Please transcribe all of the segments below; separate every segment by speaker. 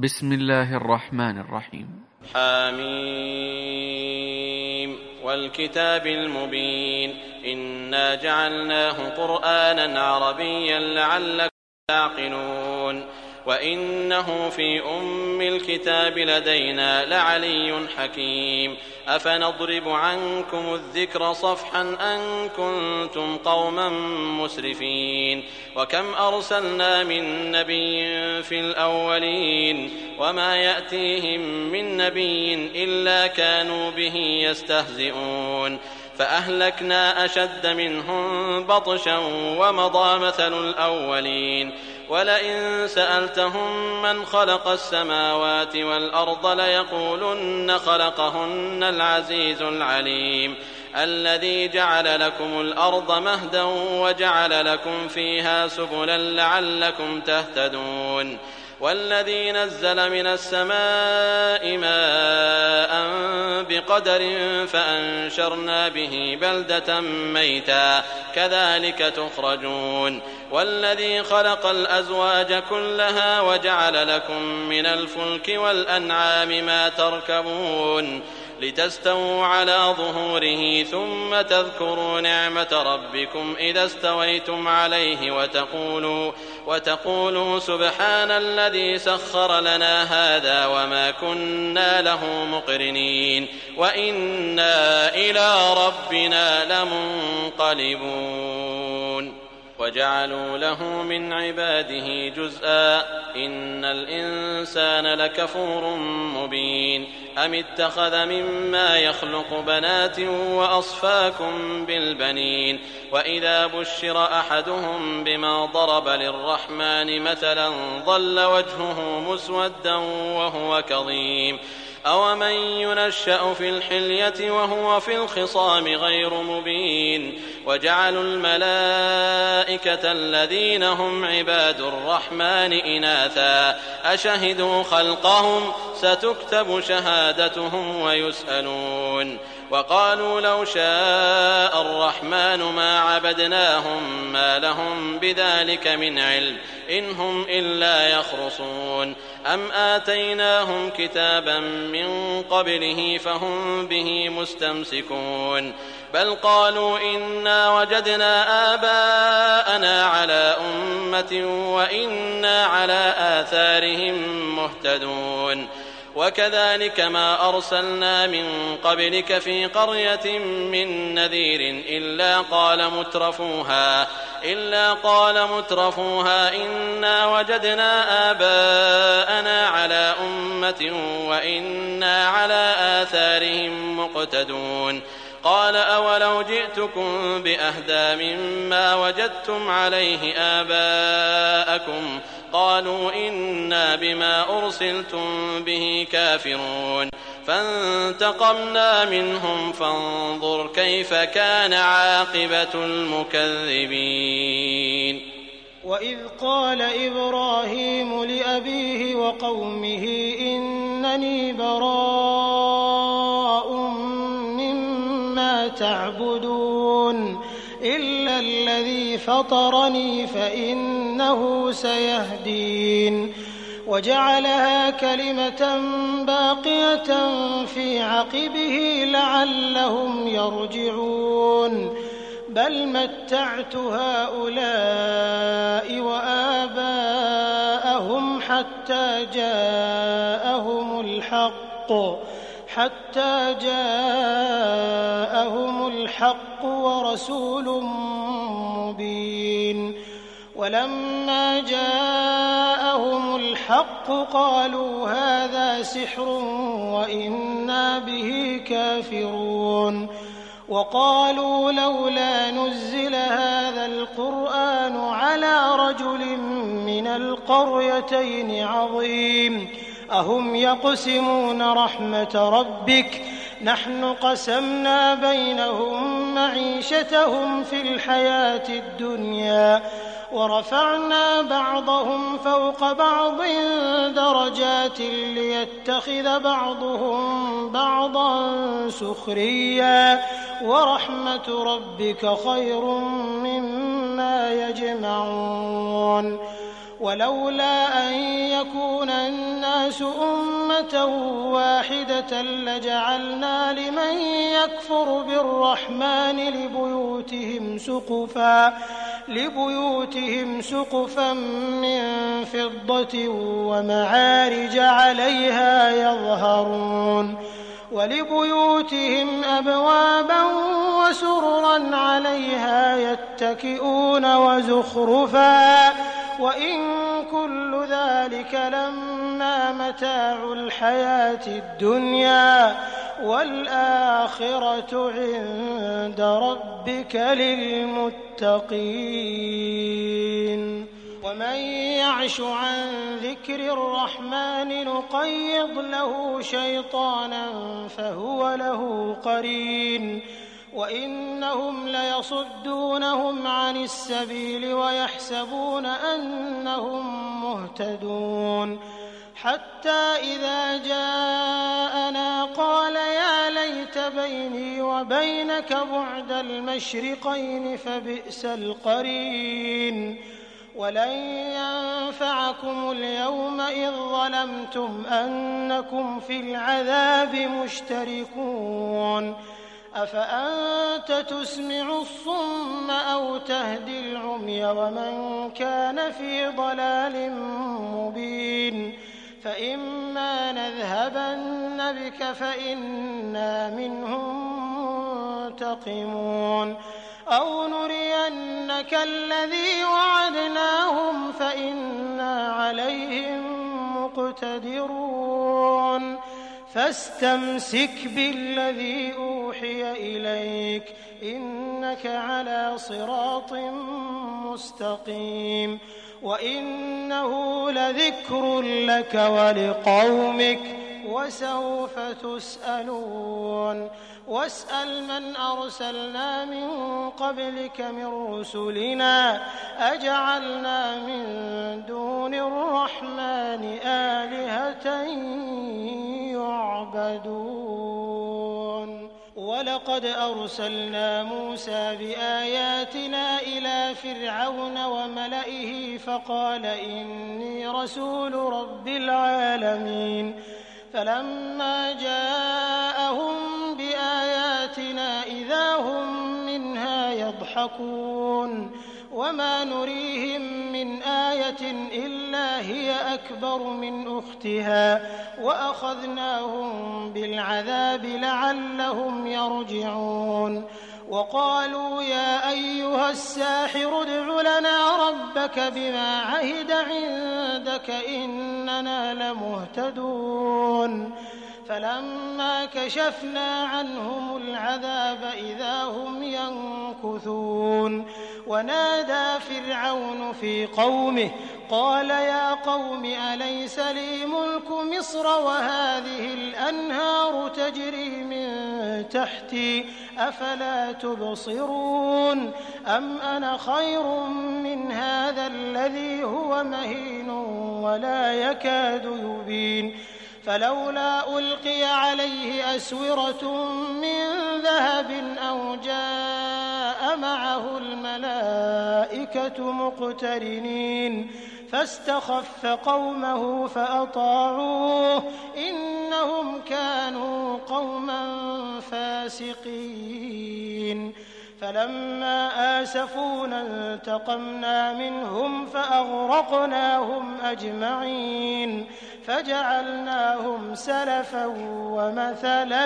Speaker 1: بسم الله الرحمن الرحيم.
Speaker 2: حميم والكتاب المبين إنا جعلناه قرآنا عربيا لعلكم تعقلون وإنه في أم الكتاب لدينا لعلي حكيم أفنضرب عنكم الذكر صفحا أن كنتم قوما مسرفين وكم أرسلنا من نبي في الأولين وما يأتيهم من نبي إلا كانوا به يستهزئون فأهلكنا أشد منهم بطشا ومضى مثل الأولين ولئن سألتهم من خلق السماوات والأرض ليقولن خلقهن العزيز العليم الذي جعل لكم الأرض مهدا وجعل لكم فيها سبلا لعلكم تهتدون والذي نزل من السماء ماء بقدر فأنشرنا به بلدة ميتا كذلك تخرجون والذي خلق الأزواج كلها وجعل لكم من الفلك والأنعام ما تركبون لتستووا على ظهوره ثم تذكروا نعمة ربكم إذا استويتم عليه وتقولوا سبحان الذي سخر لنا هذا وما كنا له مقرنين وإنا إلى ربنا لمنقلبون وجعلوا له من عباده جزءا إن الإنسان لكفور مبين أم اتخذ مما يخلق بنات وأصفاكم بالبنين وإذا بشر أحدهم بما ضرب للرحمن مثلا ظل وجهه مسودا وهو كظيم أومن ينشأ في الحلية وهو في الخصام غير مبين وجعلوا الملائكة الذين هم عباد الرحمن إناثا أشهدوا خلقهم ستكتب شهادتهم ويسألون وقالوا لو شاء الرحمن ما عبدناهم ما لهم بذلك من علم إن هم إلا يخرصون أم آتيناهم كتابا من قبله فهم به مستمسكون بل قالوا إنا وجدنا آباءنا على أمة وإنا على آثارهم مهتدون وكذلك ما أرسلنا من قبلك في قرية من نذير إلا قال مترفوها إنا وجدنا آباءنا على أمة وإنا على آثارهم مقتدون قال أولو جئتكم بأهدى مما وجدتم عليه آباءكم قالوا إنا بما أرسلتم به كافرون فانتقمنا منهم فانظر كيف كان عاقبة المكذبين
Speaker 3: وإذ قال إبراهيم لأبيه وقومه إنني براء مما تعبدون إلا الذي فطرني فإنه سيهدين وجعلها كلمة باقية في عقبه لعلهم يرجعون بل متعت هؤلاء وآباءهم حتى جاءهم الحق ورسول مبين ولما جاءهم الحق قالوا هذا سحر وإنا به كافرون وقالوا لولا نزل هذا القرآن على رجل من القريتين عظيم أهم يقسمون رحمة ربك نحن قسمنا بينهم معيشتهم في الحياة الدنيا ورفعنا بعضهم فوق بعض درجات ليتخذ بعضهم بعضا سخريا ورحمة ربك خير مما يجمعون ولولا أن يكون الناس أمة واحدة لجعلنا لمن يكفر بالرحمن لبيوتهم سقفا من فضة ومعارج عليها يظهرون ولبيوتهم أبوابا وسررا عليها يتكئون وزخرفا وإن كل ذلك لما متاع الحياة الدنيا والآخرة عند ربك للمتقين ومن يعش عن ذكر الرحمن نقيض له شيطانا فهو له قرين وإنهم ليصدونهم عن السبيل ويحسبون أنهم مهتدون حتى إذا جاءنا قال يا ليت بيني وبينك بعد المشرقين فبئس القرين ولن ينفعكم اليوم إذ ظلمتم أنكم في العذاب مشتركون أفأنت تسمع الصم أو تهدي العمي ومن كان في ضلال مبين فإما نذهبن بك فإنا منهم منتقمون أو نرينك الذي وعدناهم فإنا عليهم مقتدرون فاستمسك بالذي أوحي إليك إنك على صراط مستقيم وإنه لذكر لك ولقومك وسوف تسألون واسأل من أرسلنا من قبلك من رسلنا أجعلنا من دون الرحمن آلهة يعبدون ولقد أرسلنا موسى بآياتنا إلى فرعون وملئه فقال إني رسول رب العالمين فلما جاءهم بآياتنا إذا هم منها يضحكون وما نريهم من آية إلا هي أكبر من أختها وأخذناهم بالعذاب لعلهم يرجعون وقالوا يا أيها الساحر ادع لنا ربك بما عهد عندك إننا لمهتدون فلما كشفنا عنهم العذاب إذا هم ينكثون ونادى فرعون في قومه قال يا قوم أليس لي ملك مصر وهذه الأنهار تجري من تحتي أفلا تبصرون أم أنا خير من هذا الذي هو مهين ولا يكاد يبين فلولا ألقي عليه أسورة من ذهب أو جاء معه الملائكة مقترنين فاستخف قومه فأطاعوه إنهم كانوا قوما فاسقين فلما آسفونا انتقمنا منهم فأغرقناهم أجمعين فجعلناهم سلفا ومثلا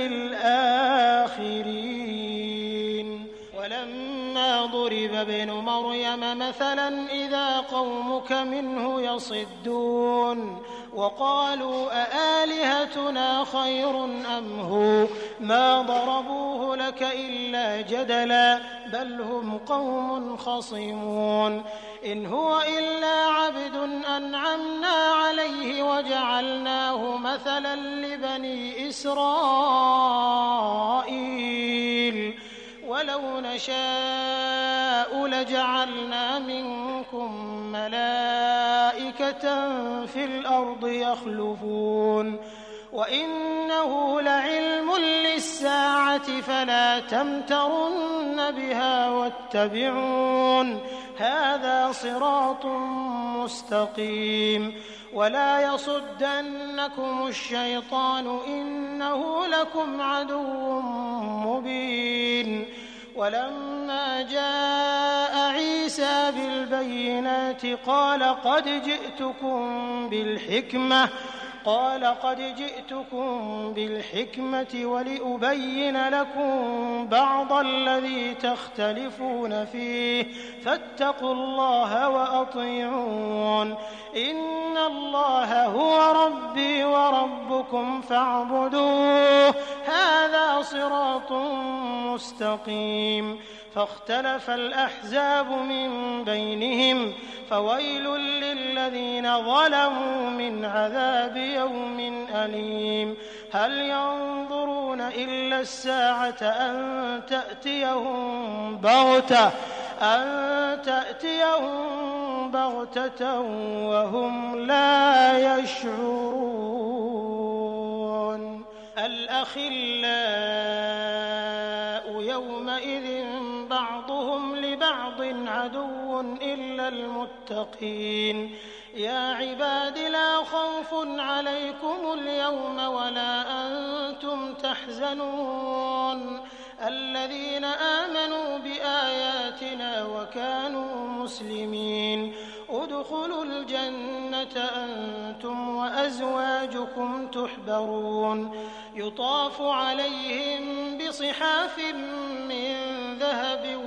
Speaker 3: للآخرين ولما ضرب ابن مريم مثلا إذا قومك منه يصدون وقالوا أآلهتنا خير أم هو ما ضربوه لك إلا جدلا بل هم قوم خصمون إن هو إلا عبد أنعمنا عليه وجعلناه مثلا لبني إسرائيل ولو نشاء لجعلنا منكم ملائكة في الأرض يخلفون وإنه لعلم للساعة فلا تمترن بها واتبعون هذا صراط مستقيم ولا يصدنكم الشيطان إنه لكم عدو مبين ولما جاء عيسى بالبينات قال قد جئتكم بالحكمة ولأبين لكم بعض الذي تختلفون فيه فاتقوا الله وأطيعون إن الله هو ربي وربكم فاعبدوه هذا صراط مستقيم فاختلف الأحزاب من بينهم فويل للذين ظلموا من عذاب يوم أليم هل ينظرون إلا الساعة أن تأتيهم بغتة وهم لا يشعرون الأخلاء يومئذ بعضهم لبعض عدو إلا المتقين يا عباد لا خوف عليكم اليوم ولا أنتم تحزنون الذين آمنوا بآياتنا وكانوا مسلمين ادخلوا الجنة أنتم وأزواجكم تحبرون يطاف عليهم بصحاف من ذهب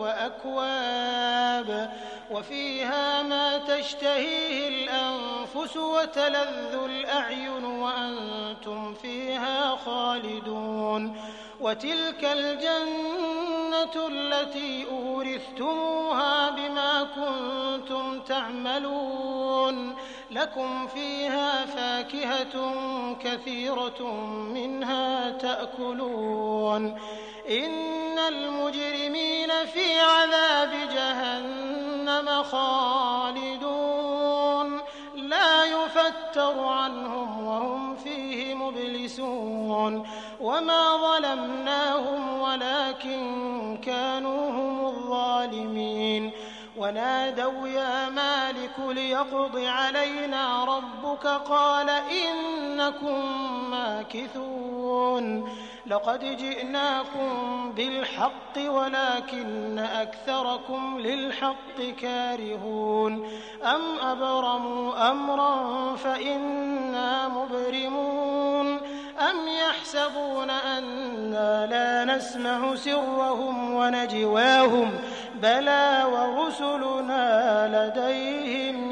Speaker 3: وأكواب وفيها ما تشتهيه الأنفس وتلذ الأعين وأنتم فيها خالدون وتلك الجنة التي أورثتموها بما كنتم تعملون لكم فيها فاكهة كثيرة منها تأكلون إن المجرمين في عذاب جهنم خالدون لا يفتر عنهم وهم فيه مبلسون وما ظلمناهم ولكن كانوا هم الظالمين ونادوا يا مالك ليقض علينا ربك قال إنكم ماكثون لقد جئناكم بالحق ولكن أكثركم للحق كارهون أم أبرموا أمرا فإنا مبرمون أم يحسبون أنا لا نسمع سرهم ونجواهم بلى ورسلنا لديهم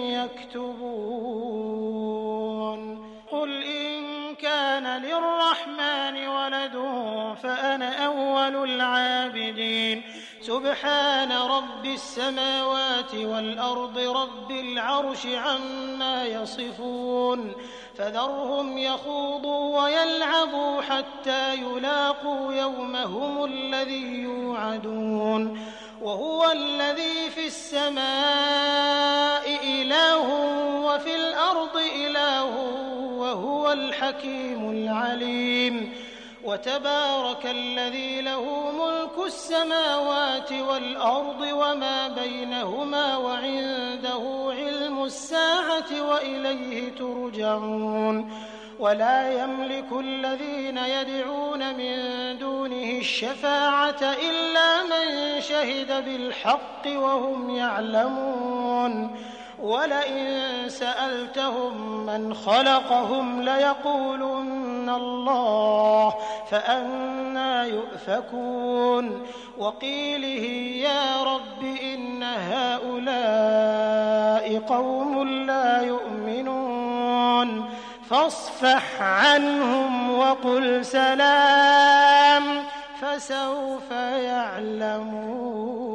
Speaker 3: يكتبون قل إن كان للرحمن ولد فأنا أول العابدين سبحان رب السماوات والأرض رب العرش عما يصفون فذرهم يخوضوا ويلعبوا حتى يلاقوا يومهم الذي يوعدون وهو الذي في السماء إله وفي الأرض إله وهو الحكيم العليم وتبارك الذي له ملك السماوات والأرض وما بينهما وعنده علم الساعة وإليه ترجعون ولا يملك الذين يدعون من دونه الشفاعة إلا من شهد بالحق وهم يعلمون ولئن سألتهم من خلقهم ليقولن الله فأنى يؤفكون وقيله يا رب إن هؤلاء قوم لا يؤمنون فاصفح عنهم وقل سلام فسوف يعلمون